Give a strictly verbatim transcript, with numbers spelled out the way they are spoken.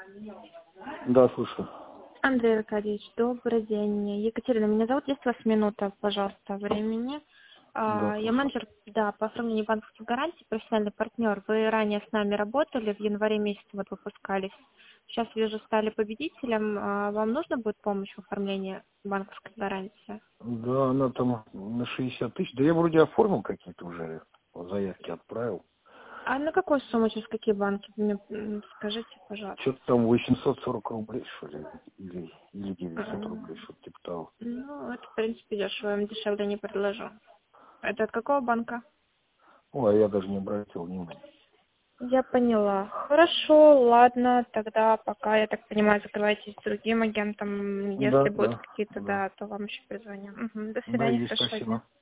Да, слушаю. Андрей Аркадьевич, добрый день. Екатерина, меня зовут. Есть у вас минута, пожалуйста, времени? Да, А, Я слушаю. менеджер, да, по оформлению банковских гарантий, профессиональный партнер. Вы ранее с нами работали, в январе месяце вот выпускались. Сейчас вижу, стали победителем. А Вам нужна будет помощь в оформлении банковской гарантии? Да, она там на шестьдесят тысяч. Да я вроде оформил какие-то уже, заявки отправил. А на какую сумму, через какие банки? Вы мне м, скажите, пожалуйста. Что-то там восемьсот сорок рублей, что ли, или, или девятьсот рублей, М, что-то типа того. Ну, это, в принципе, дешево, я вам дешевле не предложу. Это от какого банка? Ой, а я даже не обратил внимания. Я поняла. Хорошо, ладно, тогда пока, я так понимаю, закрывайтесь с другим агентом. Если Да, будут да, какие-то, да. да, то вам еще перезвоню. Мгм. До Да, свидания, есть, хорошего дня. спасибо.